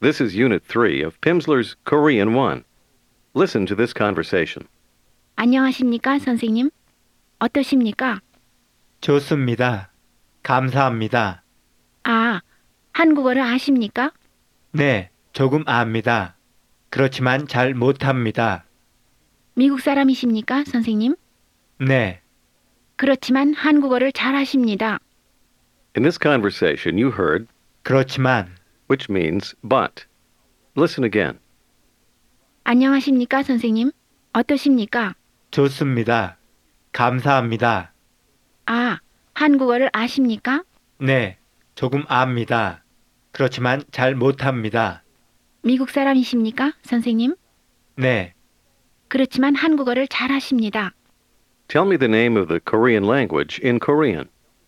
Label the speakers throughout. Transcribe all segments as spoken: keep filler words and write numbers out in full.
Speaker 1: This is Unit three of Pimsleur's Korean one. Listen to this conversation.
Speaker 2: 안녕하십니까, 선생님? 어떠십니까?
Speaker 3: 좋습니다. 감사합니다.
Speaker 2: 아, 한국어를 아십니까?
Speaker 3: 네, 조금 압니다. 그렇지만 잘 못합니다.
Speaker 2: 미국 사람이십니까, 선생님?
Speaker 3: 네,
Speaker 2: 그렇지만 한국어를 잘하십니다.
Speaker 1: In this conversation, you heard,
Speaker 3: 그렇지만,
Speaker 1: which means but. Listen again.
Speaker 2: 안녕하십니까, 선생님? 어떠십니까?
Speaker 3: 좋습니다. 감사합니다.
Speaker 2: 아, 한국어를 아십니까?
Speaker 3: 네, 조금 압니다. 그렇지만 잘 못합니다.
Speaker 2: 미국 사람이십니까, 선생님?
Speaker 3: 네,
Speaker 2: 그렇지만 한국어를 잘하십니다.
Speaker 1: Tell me the name of the Korean language in Korean.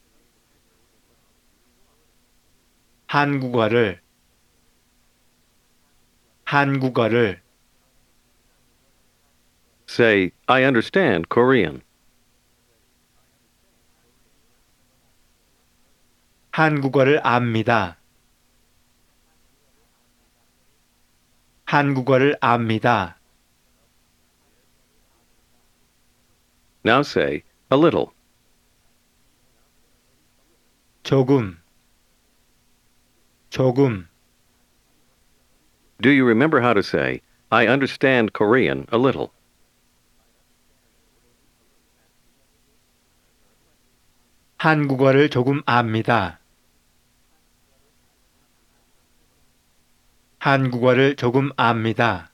Speaker 3: 한국어를, 한국어를,
Speaker 1: Say, I understand Korean.
Speaker 3: 한국어를 압니다. 한국어를 압니다.
Speaker 1: Now say, a little.
Speaker 3: 조금, 조금,
Speaker 1: Do you remember how to say, I understand Korean a little?
Speaker 3: 한국어를 조금 압니다. 한국어를 조금 압니다.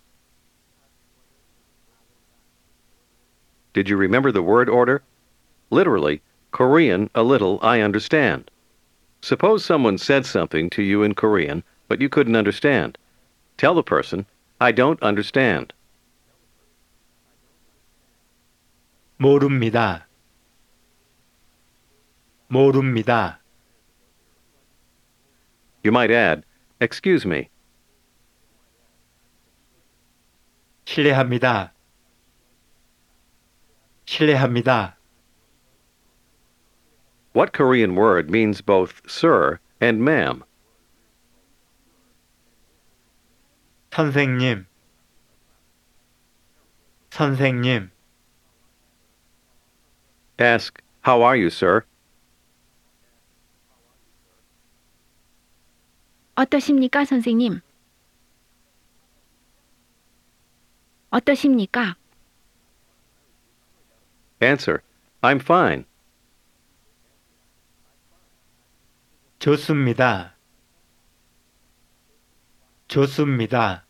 Speaker 1: Did you remember the word order? Literally, Korean a little I understand. Suppose someone said something to you in Korean, but you couldn't understand. Tell the person, I don't understand.
Speaker 3: 모릅니다. 모릅니다.
Speaker 1: You might add, excuse me.
Speaker 3: 실례합니다. 실례합니다.
Speaker 1: What Korean word means both sir and ma'am?
Speaker 3: 선생님, 선생님,
Speaker 1: Ask, how are you, sir?
Speaker 2: 어떠십니까, 선생님? 어떠십니까?
Speaker 1: Answer, I'm fine.
Speaker 3: 좋습니다. 좋습니다.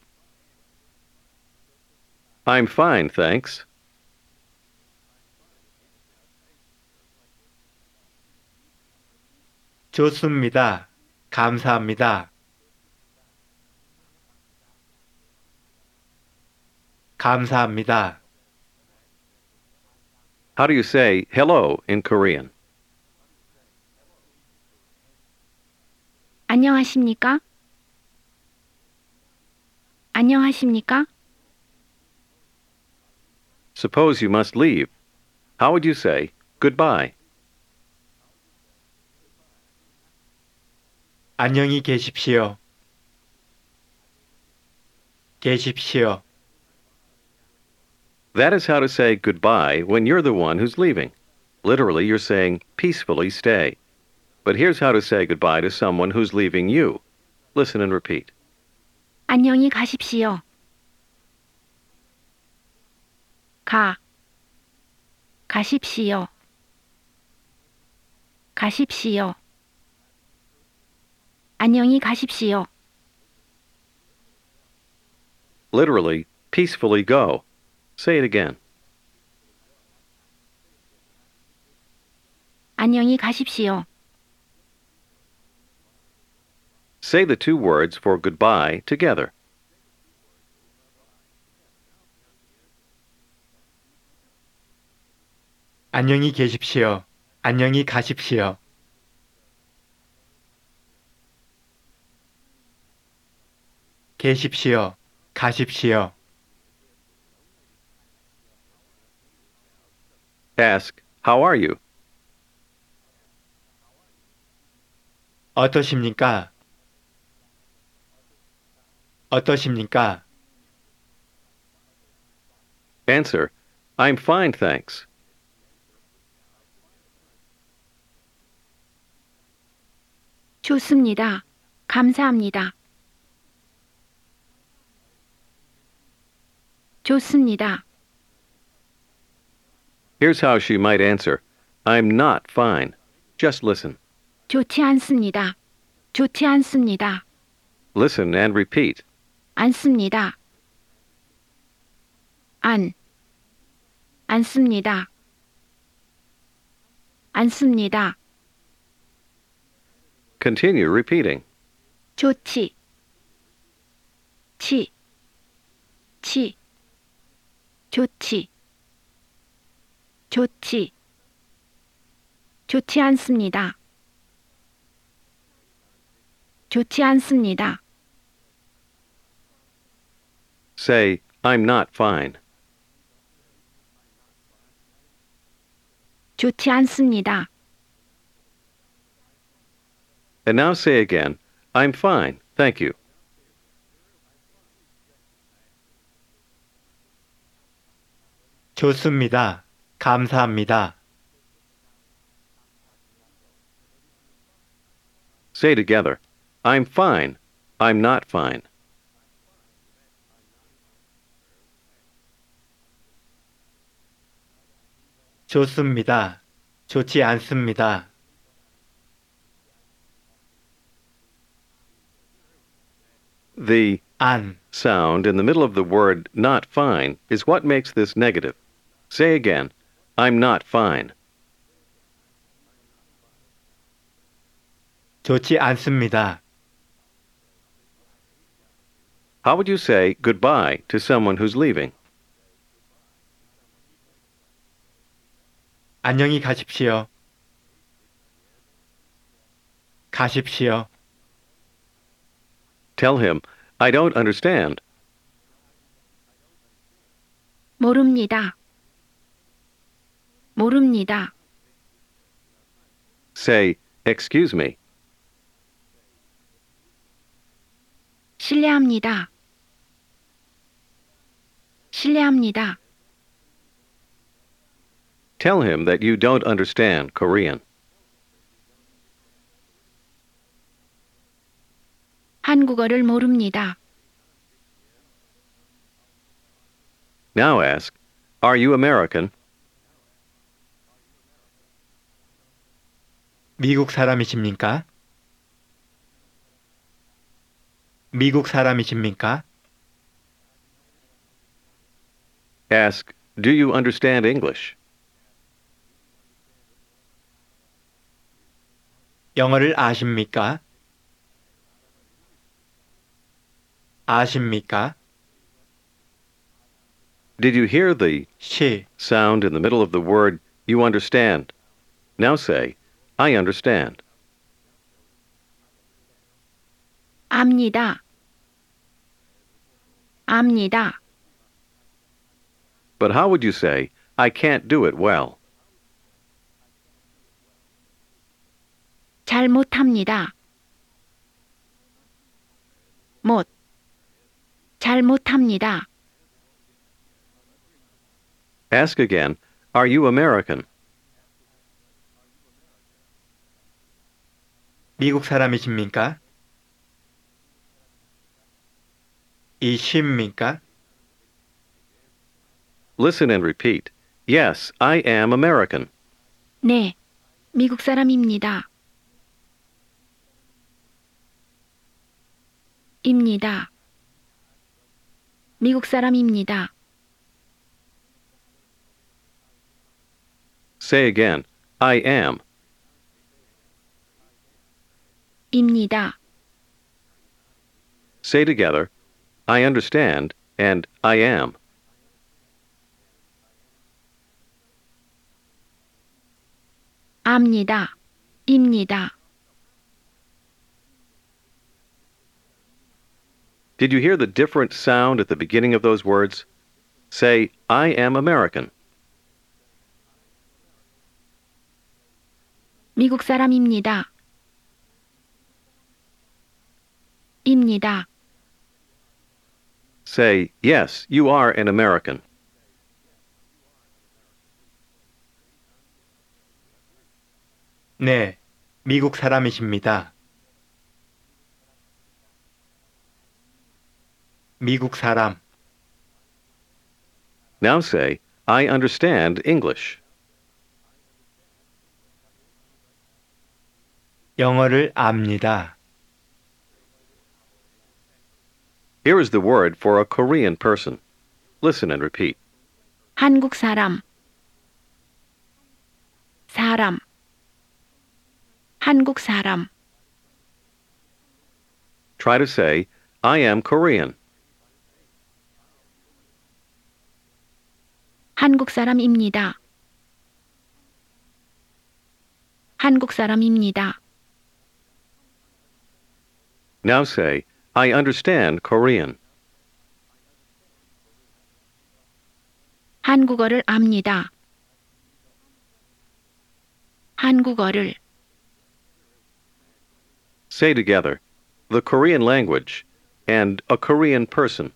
Speaker 1: I'm fine, thanks.
Speaker 3: 좋습니다. 감사합니다. 감사합니다.
Speaker 1: How do you say hello in Korean?
Speaker 2: 안녕하십니까? 안녕하십니까?
Speaker 1: Suppose you must leave. How would you say goodbye?
Speaker 3: 안녕히 계십시오. 계십시오.
Speaker 1: That is how to say goodbye when you're the one who's leaving. Literally, you're saying peacefully stay. But here's how to say goodbye to someone who's leaving you. Listen and repeat.
Speaker 2: 안녕히 가십시오. 가. 가십시오. 가십시오. 안녕히 가십시오.
Speaker 1: Literally, peacefully go. Say it again.
Speaker 2: 안녕히 가십시오.
Speaker 1: Say the two words for goodbye together.
Speaker 3: 안녕히 계십시오. 안녕히 가십시오. 계십시오. 가십시오.
Speaker 1: Ask, how are you?
Speaker 3: 어떠십니까? 어떠십니까?
Speaker 1: Answer. I'm fine, thanks.
Speaker 2: 좋습니다. 감사합니다. 좋습니다.
Speaker 1: Here's how she might answer. I'm not fine. Just listen.
Speaker 2: 좋지 않습니다. 좋지 않습니다.
Speaker 1: Listen and repeat.
Speaker 2: 않습니다. 안, 않습니다. 않습니다.
Speaker 1: Continue repeating.
Speaker 2: 좋지, 치, 치, 좋지, 좋지, 좋지 않습니다. 좋지 않습니다.
Speaker 1: Say, I'm not fine.
Speaker 2: 좋지 않습니다.
Speaker 1: And now say again, I'm fine, thank you.
Speaker 3: 좋습니다. 감사합니다.
Speaker 1: Say together, I'm fine, I'm not fine.
Speaker 3: 좋습니다. 좋지 않습니다.
Speaker 1: The
Speaker 3: 안,
Speaker 1: sound in the middle of the word not fine is what makes this negative. Say again, I'm not fine.
Speaker 3: 좋지 않습니다.
Speaker 1: How would you say goodbye to someone who's leaving?
Speaker 3: 안녕히 가십시오. 가십시오.
Speaker 1: Tell him, I don't understand.
Speaker 2: 모릅니다. 모릅니다.
Speaker 1: Say, excuse me.
Speaker 2: 실례합니다. 실례합니다.
Speaker 1: Tell him that you don't understand Korean.
Speaker 2: 한국어를 모릅니다.
Speaker 1: Now ask, are you American?
Speaker 3: 미국 사람이십니까? 미국 사람이십니까?
Speaker 1: Ask, do you understand English?
Speaker 3: 영어를 아십니까? 아십니까?
Speaker 1: Did you hear the
Speaker 3: 시,
Speaker 1: sound in the middle of the word you understand? Now say, I understand.
Speaker 2: 압니다. 압니다.
Speaker 1: But how would you say, I can't do it well?
Speaker 2: 잘 못합니다. 못. 잘 못합니다.
Speaker 1: Ask again, are you American?
Speaker 3: 미국 사람이십니까? 이십니까?
Speaker 1: Listen and repeat. Yes, I am American.
Speaker 2: 네, 미국 사람입니다. 입니다. 미국 사람입니다.
Speaker 1: Say again, I am.
Speaker 2: 입니다.
Speaker 1: Say together, I understand and I am.
Speaker 2: 압니다. 입니다.
Speaker 1: Did you hear the different sound at the beginning of those words? Say, I am American.
Speaker 2: 미국 사람입니다. 입니다.
Speaker 1: Say, yes, you are an American.
Speaker 3: 네, 미국 사람이십니다. 미국 사람,
Speaker 1: Now say, I understand English.
Speaker 3: 영어를 압니다.
Speaker 1: Here is the word for a Korean person. Listen and repeat.
Speaker 2: 한국 사람 사람 한국 사람
Speaker 1: Try to say, I am Korean.
Speaker 2: 한국 사람입니다. 한국 사람입니다.
Speaker 1: Now say, I understand Korean.
Speaker 2: 한국어를 압니다. 한국어를
Speaker 1: Say together, the Korean language and a Korean person.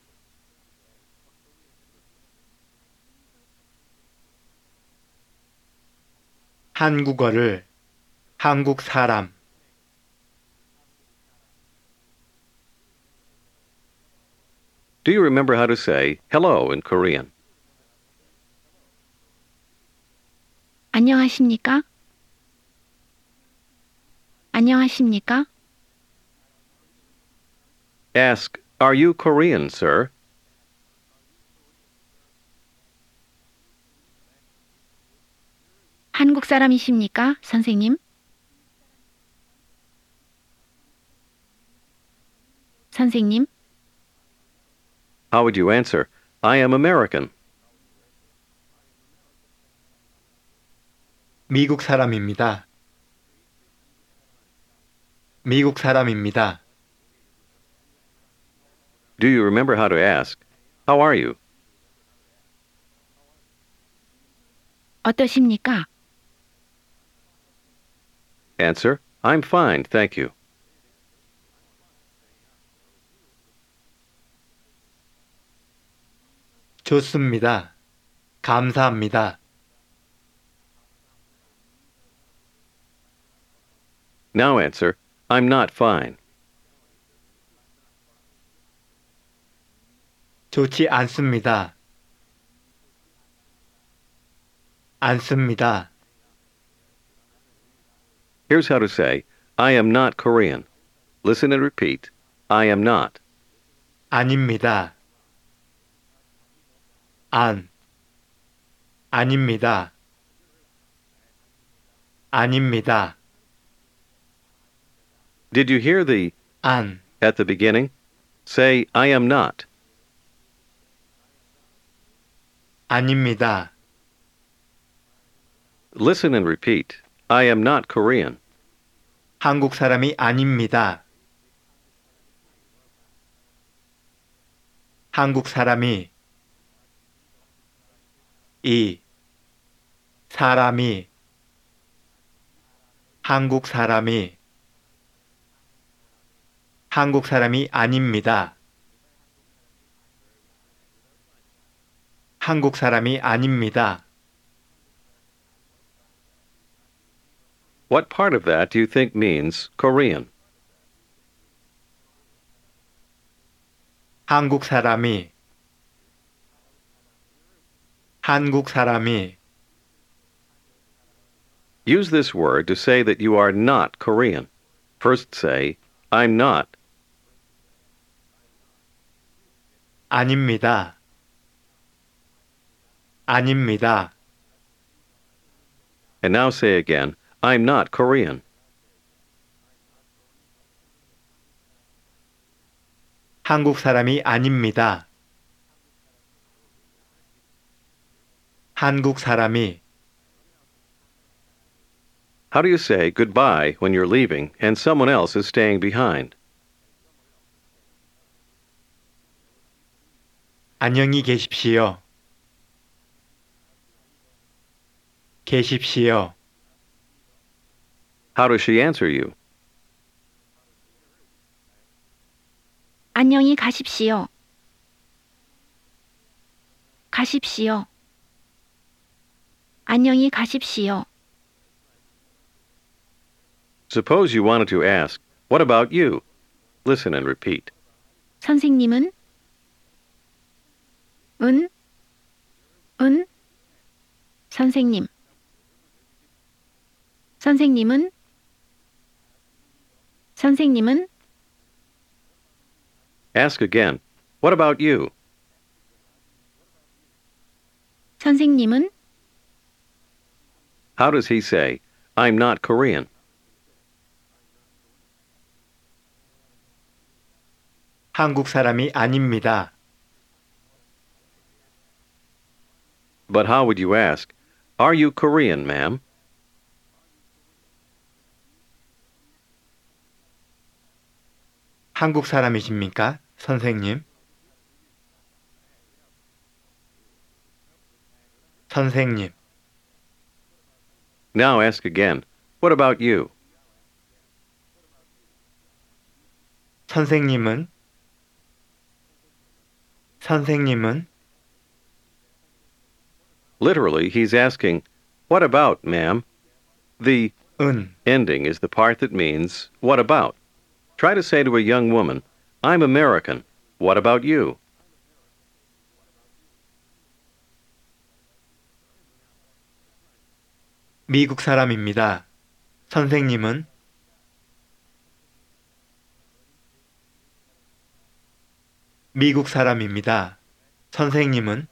Speaker 3: 한국어를 한국 사람,
Speaker 1: Do you remember how to say hello in Korean?
Speaker 2: 안녕하십니까? 안녕하십니까?
Speaker 1: Ask, are you Korean, sir?
Speaker 2: 한국 사람이십니까, 선생님? 선생님,
Speaker 1: How would you answer, I am American?
Speaker 3: 미국 사람입니다. 미국 사람입니다.
Speaker 1: Do you remember how to ask, how are you?
Speaker 2: 어떠십니까?
Speaker 1: Answer, I'm fine, thank you.
Speaker 3: 좋습니다. 감사합니다.
Speaker 1: Now answer, I'm not fine.
Speaker 3: 좋지 않습니다. 않습니다.
Speaker 1: Here's how to say, I am not Korean. Listen and repeat, I am not.
Speaker 3: 아닙니다. 안, 아닙니다. 아닙니다.
Speaker 1: Did you hear the
Speaker 3: 안,
Speaker 1: at the beginning? Say, I am not.
Speaker 3: 아닙니다.
Speaker 1: Listen and repeat, I am not Korean.
Speaker 3: 한국 사람이 아닙니다. 한국 사람이 이 사람이 한국 사람이 한국 사람이 아닙니다. 한국 사람이 아닙니다.
Speaker 1: What part of that do you think means Korean?
Speaker 3: 한국 사람이 한국 사람이
Speaker 1: Use this word to say that you are not Korean. First say, I'm not.
Speaker 3: 아닙니다. 아닙니다.
Speaker 1: And now say again, I'm not Korean.
Speaker 3: 한국 사람이 아닙니다. 한국 사람이
Speaker 1: How do you say goodbye when you're leaving and someone else is staying behind?
Speaker 3: 안녕히 계십시오. 계십시오.
Speaker 1: How does she answer you?
Speaker 2: 안녕히 가십시오. 가십시오. 안녕히 가십시오.
Speaker 1: Suppose you wanted to ask, what about you? Listen and repeat.
Speaker 2: 선생님은? 은? 은? 선생님. 선생님은? 선생님은?
Speaker 1: Ask again, what about you?
Speaker 2: 선생님은?
Speaker 1: How does he say, I'm not Korean?
Speaker 3: 한국 사람이 아닙니다.
Speaker 1: But how would you ask, are you Korean, ma'am?
Speaker 3: 한국 사람이십니까, 선생님? 선생님.
Speaker 1: Now ask again, what about you?
Speaker 3: 선생님은? 선생님은?
Speaker 1: Literally, he's asking, what about, ma'am? The
Speaker 3: 은.
Speaker 1: ending is the part that means, what about? Try to say to a young woman, I'm American. What about you?
Speaker 3: 미국 사람입니다. 선생님은? 미국 사람입니다. 선생님은?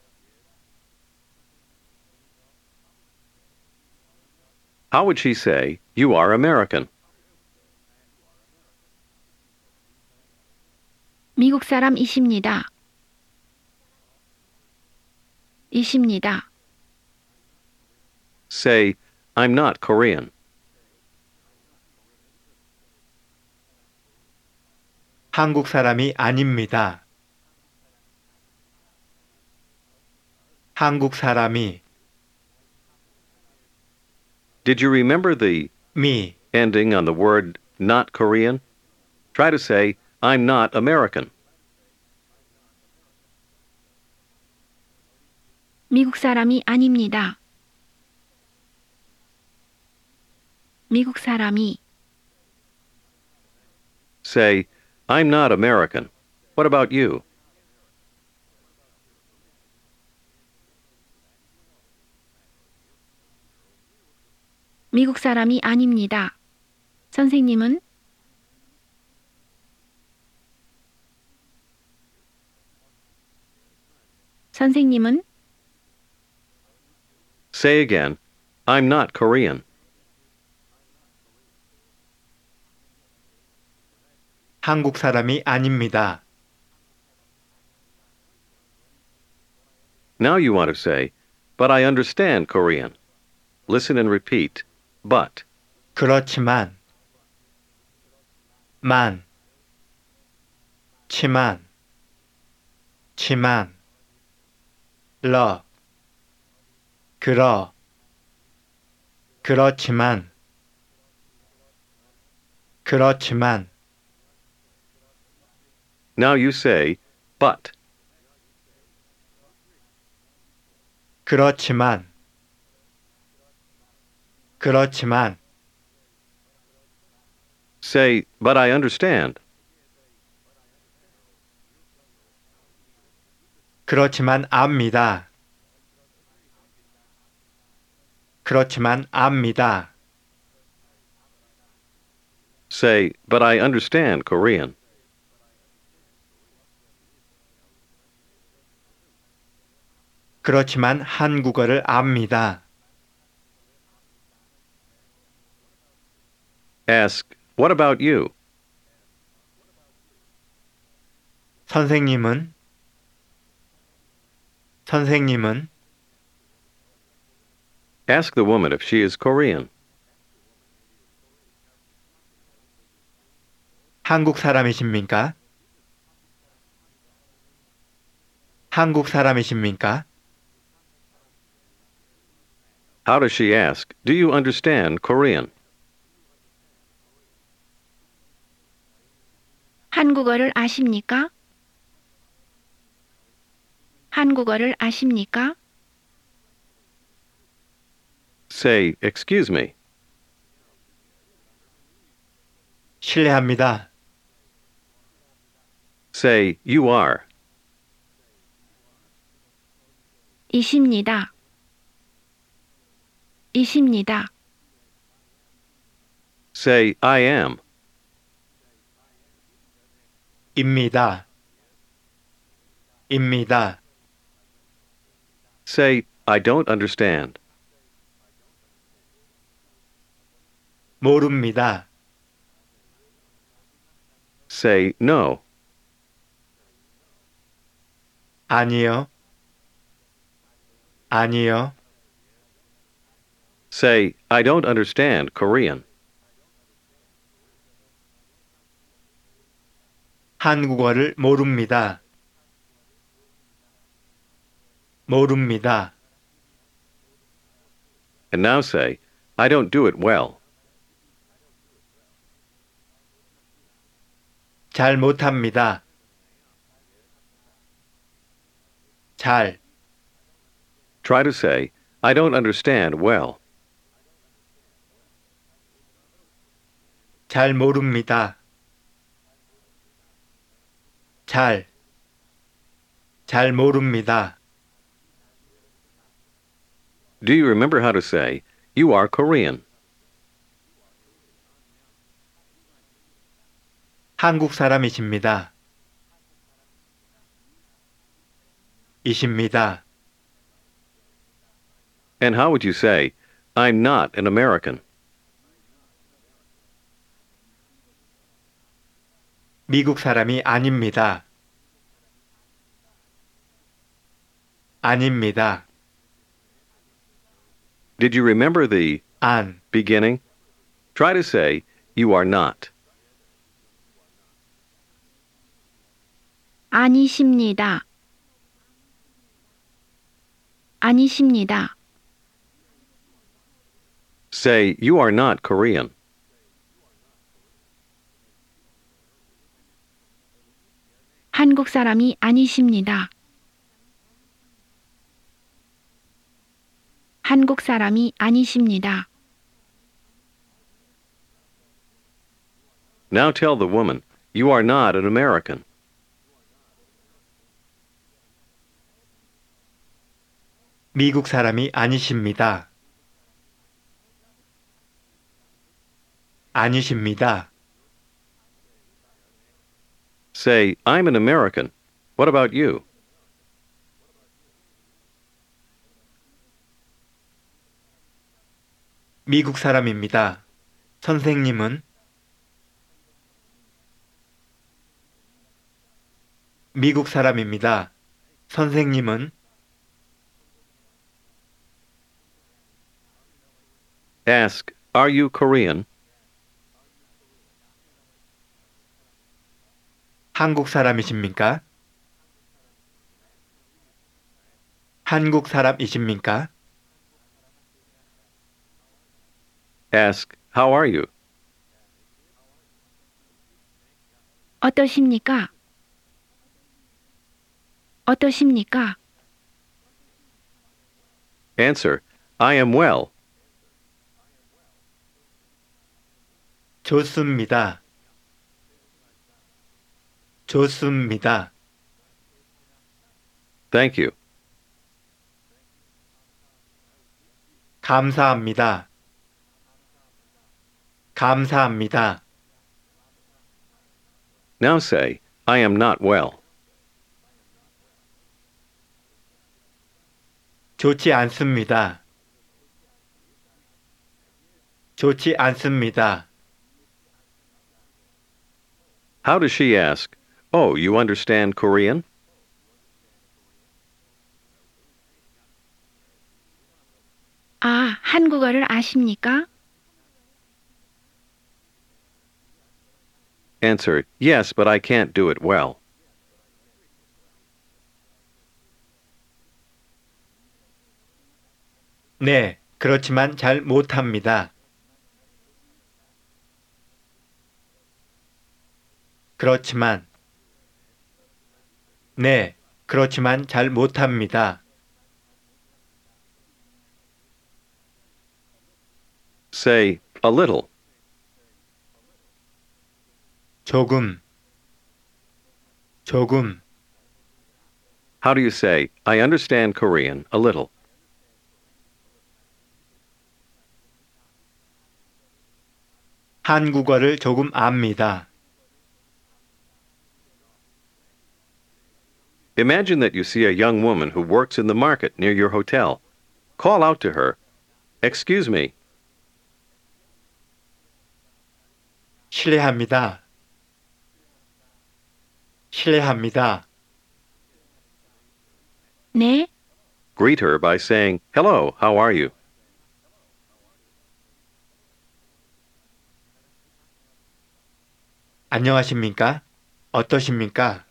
Speaker 1: How would she say, you are American?
Speaker 2: 미국 사람이십니다. 이십니다.
Speaker 1: Say, I'm not Korean.
Speaker 3: 한국 사람이 아닙니다. 한국 사람이
Speaker 1: Did you remember the
Speaker 3: 미
Speaker 1: ending on the word not Korean? Try to say, I'm not American.
Speaker 2: 미국 사람이 아닙니다. 미국 사람이
Speaker 1: Say, I'm not American. What about you?
Speaker 2: 미국 사람이 아닙니다. 선생님은? 선생님은?
Speaker 1: Say again, I'm not Korean.
Speaker 3: 한국 사람이 아닙니다.
Speaker 1: Now you want to say, but I understand Korean. Listen and repeat, but.
Speaker 3: 그렇지만 만 치만 치만 러 그러 그렇지만 그렇지만
Speaker 1: Now you say, but.
Speaker 3: 그렇지만 그렇지만
Speaker 1: Say, but I understand.
Speaker 3: 그렇지만 압니다. 그렇지만 압니다.
Speaker 1: Say, but I understand Korean.
Speaker 3: 그렇지만 한국어를 압니다.
Speaker 1: Ask, what about you?
Speaker 3: 선생님은 선생님은
Speaker 1: Ask the woman if she is Korean.
Speaker 3: 한국 사람이십니까? 한국 사람이십니까?
Speaker 1: How does she ask, do you understand Korean?
Speaker 2: 한국어를 아십니까? 한국어를 아십니까?
Speaker 1: Say, excuse me.
Speaker 3: 실례합니다.
Speaker 1: Say, you are.
Speaker 2: 이십니다. 이십니다.
Speaker 1: Say, I am.
Speaker 3: 입니다. 입니다.
Speaker 1: Say, I don't understand.
Speaker 3: 모릅니다.
Speaker 1: Say, no.
Speaker 3: 아니요. 아니요.
Speaker 1: Say, I don't understand Korean.
Speaker 3: 한국어를 모릅니다. 모릅니다.
Speaker 1: And now say, I don't do it well.
Speaker 3: 잘 못합니다. 잘,
Speaker 1: Try to say, I don't understand well.
Speaker 3: 잘 모릅니다. 잘, 잘 모릅니다.
Speaker 1: Do you remember how to say, you are Korean?
Speaker 3: 한국 사람이십니다. 이십니다.
Speaker 1: And how would you say, I'm not an American?
Speaker 3: 미국 사람이 아닙니다. 아닙니다.
Speaker 1: Did you remember the
Speaker 3: 안,
Speaker 1: beginning? Try to say, you are not.
Speaker 2: 아니십니다. 아니십니다.
Speaker 1: Say, you are not Korean.
Speaker 2: 한국 사람이 아니십니다. 한국 사람이 아니십니다.
Speaker 1: Now tell the woman, you are not an American.
Speaker 3: 미국 사람이 아니십니다. 아니십니다.
Speaker 1: Say, I'm an American. What about you?
Speaker 3: 미국 사람입니다. 선생님은? 미국 사람입니다. 선생님은?
Speaker 1: Ask, are you Korean?
Speaker 3: 한국 사람이십니까? 한국 사람이십니까?
Speaker 1: Ask, how are you?
Speaker 2: 어떠십니까? 어떠십니까?
Speaker 1: Answer, I am well.
Speaker 3: 좋습니다. 좋습니다.
Speaker 1: Thank you.
Speaker 3: 감사합니다. 감사합니다.
Speaker 1: Now say, I am not well.
Speaker 3: 좋지 않습니다. 좋지 않습니다.
Speaker 1: How does she ask, oh, you understand Korean?
Speaker 2: 아, 한국어를 아십니까?
Speaker 1: Answer, yes, but I can't do it well.
Speaker 3: 네, 그렇지만 잘 못합니다. 그렇지만 네, 그렇지만 잘 못합니다.
Speaker 1: Say a little.
Speaker 3: 조금, 조금,
Speaker 1: How do you say, I understand Korean a little?
Speaker 3: 한국어를 조금 압니다.
Speaker 1: Imagine that you see a young woman who works in the market near your hotel. Call out to her, Excuse me,
Speaker 3: 실례합니다. 실례합니다.
Speaker 2: 네,
Speaker 1: greet her by saying, Hello, how are you?
Speaker 3: 안녕하십니까? 어떠십니까?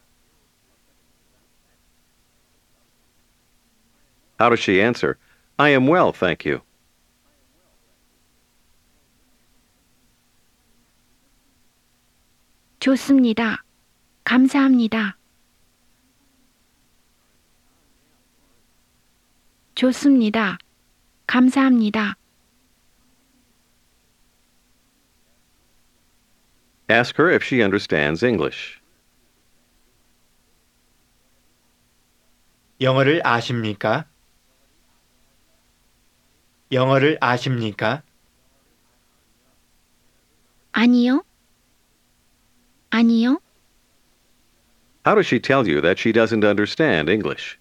Speaker 1: How does she answer? I am well, thank you.
Speaker 2: 좋습니다. 감사합니다. 좋습니다. 감사합니다.
Speaker 1: Ask her if she understands English.
Speaker 3: 영어를 아십니까? 영어를 아십니까?
Speaker 2: 아니요. 아니요.
Speaker 1: How does she tell you that she doesn't understand English?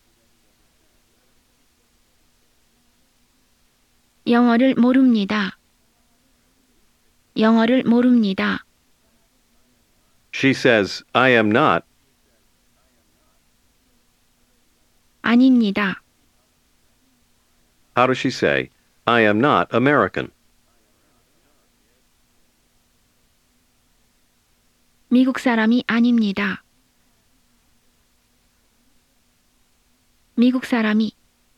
Speaker 2: 영어를 모릅니다. 영어를 모릅니다.
Speaker 1: She says, I am not.
Speaker 2: 아닙니다.
Speaker 1: How does she say, I am not American?
Speaker 2: 미국 사람이 아닙니다. 미국 사람이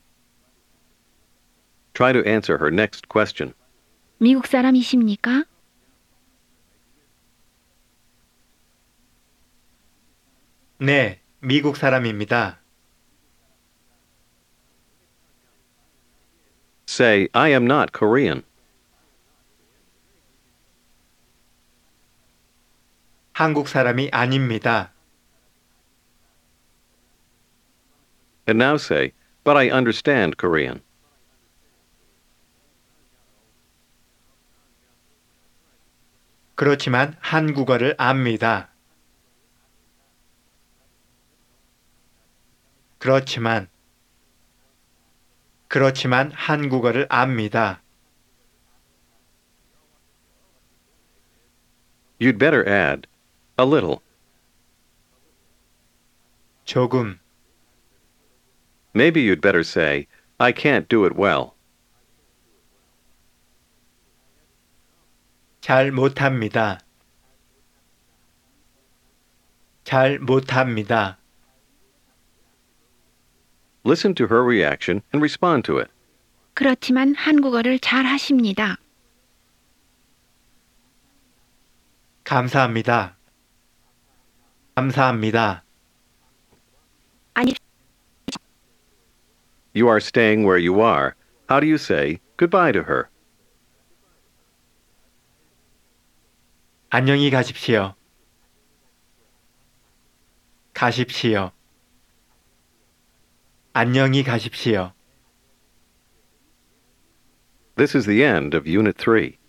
Speaker 1: Try to answer her next question.
Speaker 2: 미국 사람이십니까?
Speaker 3: 네, 미국 사람입니다.
Speaker 1: Say, I am not Korean.
Speaker 3: 한국 사람이 아닙니다.
Speaker 1: And now say, but I understand Korean.
Speaker 3: 그렇지만 한국어를 압니다. 그렇지만 그렇지만 한국어를 압니다.
Speaker 1: You'd better add, a little.
Speaker 3: 조금,
Speaker 1: Maybe you'd better say, I can't do it well.
Speaker 3: 잘 못합니다. 잘 못합니다.
Speaker 1: Listen to her reaction and respond to it.
Speaker 2: 그렇지만 한국어를 잘 하십니다.
Speaker 3: 감사합니다. 감사합니다.
Speaker 2: 아니,
Speaker 1: You are staying where you are. How do you say goodbye to her?
Speaker 3: 안녕히 가십시오. 가십시오. 안녕히 가십시오.
Speaker 1: This is the end of Unit three.